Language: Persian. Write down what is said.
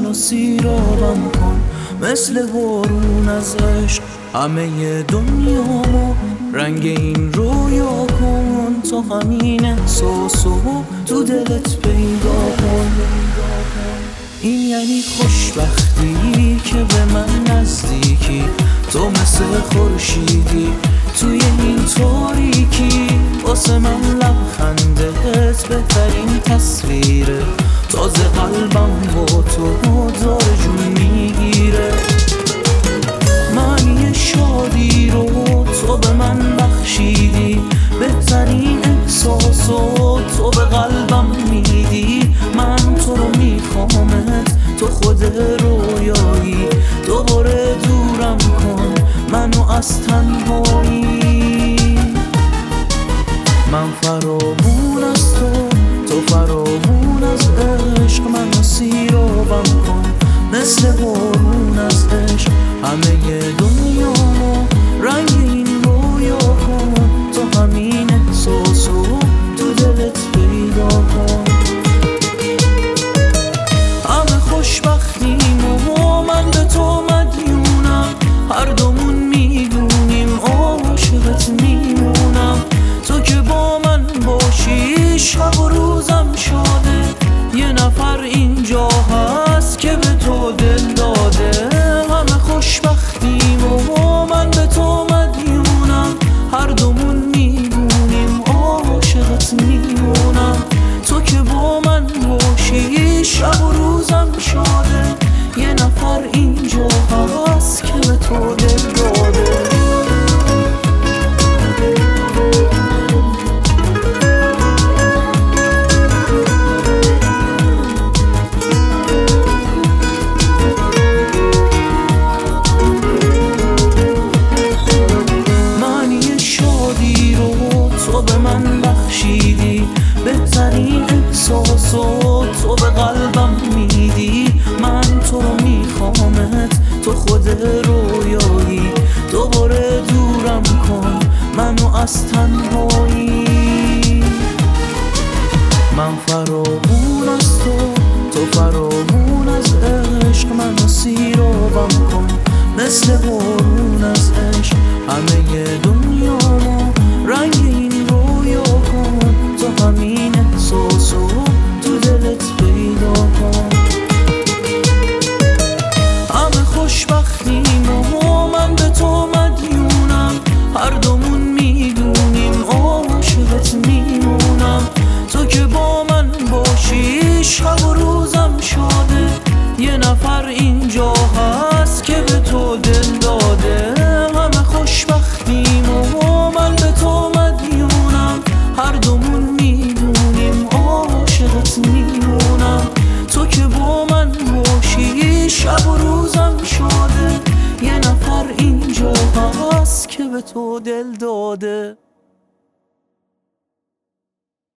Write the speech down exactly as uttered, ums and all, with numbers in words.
منو سیرابم کن مثل بارون از عشق. همه دنیامو رنگ این رویا کن، تو همین احساسو تو دلت پیدا کن. این یعنی خوشبختی که به من نزدیکی، تو مثل خورشیدی توی این تاریکی. واسه من لبخندت بهترین تصویره، تازه قلبم با تو داره جون میگیره. معنی شادی رو تو به من بخشیدی، بهترین احساسو تو به قلبم میدی. من تو رو میخوامت، تو خود رویایی، دوباره دورم کن منو از تنهایی. من فراوون از تو، تو فراوون از عشق. منو سیرابم کن مثل بارون از عشق. همه دنیامو رنگ این رویا کن، تو همین احساسو تو دلت پیدا کن. همه خوشبختیم و من به تو مدیونم، هر دومون میدونیم عاشقت میمونم. تو که با من باشی شب و روزم شاده، یه نفر اینجا هست که به تو دل داده. همه خوشبختیم و من به تو مدیونم، هر دومون میدونیم عاشقت میمونم. تو که با من باشی شب و روزم شاده، یه نفر اینجا هست که به تو دل داده. تو به من بخشیدی، بهترین احساسو تو به قلبم میدی. من تو رو میخوامت، تو خود رویایی، دوباره دورم کن منو از تنهایی. من فراوون از تو، تو فراوون از عشق. منو سیرابم کن مثل بارون از عشق. همه دنیامو رنگ این رویا کن، تو همین احساسو تو دلت پیدا کن. همه خوشبختیم و من به تو مدیونم، هر دومون میدونیم عاشقت میمونم. تو که با من باشی شب و روزم شاده، یه نفر اینجا هست که به تو دل داده. همه خوشبختیم و من به تو مدیونم، هر دومون میدونیم عاشقت میمونم. تو که با من باشی شب و روزم شاده، یه نفر اینجا هست که به تو دل داده.